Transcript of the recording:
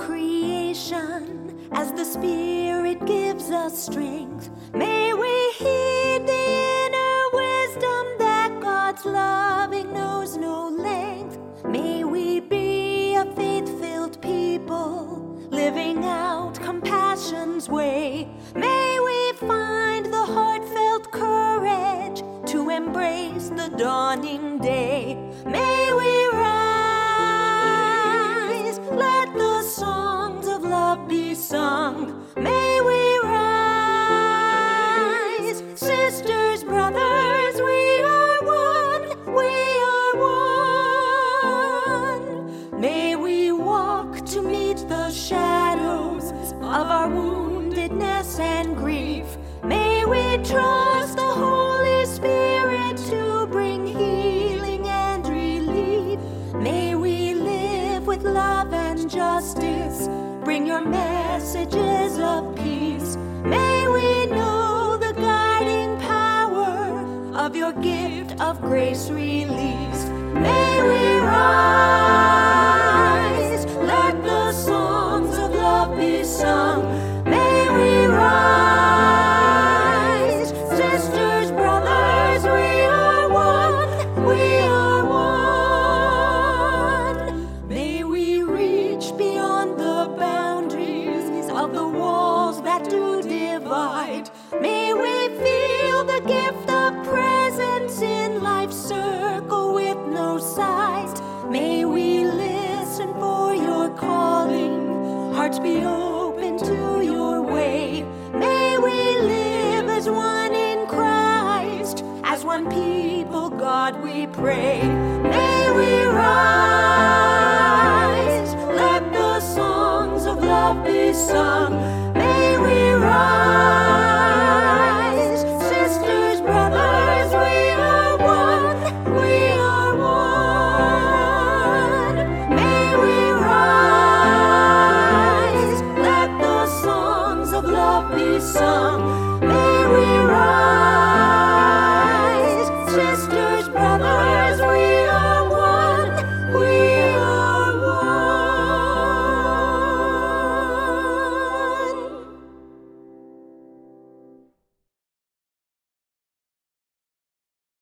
creation as the Spirit gives us strength. May we heed the inner wisdom that God's loving knows no length. May we be a faith-filled people, living out compassion's way. May we find the heartfelt courage to embrace the dawning day. May we rise, let the songs of love be sung. May we rise, sisters, brothers, we are one, we are one. May we walk to meet the shadows of our woundedness and grief. May we trust the Holy Spirit to bring healing and relief. May we live with love and justice, bring your messages of peace. May we know the guiding power of your gift of grace released. May we rise, let the songs of love be sung. May we rise, sisters, brothers, we are one, we are one. May we reach beyond the boundaries of the walls that do divide. May we feel the gift of presence in life's circle with no size. May we listen for your calling, hearts be open to your way. May we live as one in Christ, as one people, God, we pray. May we rise, let the songs of love be sung.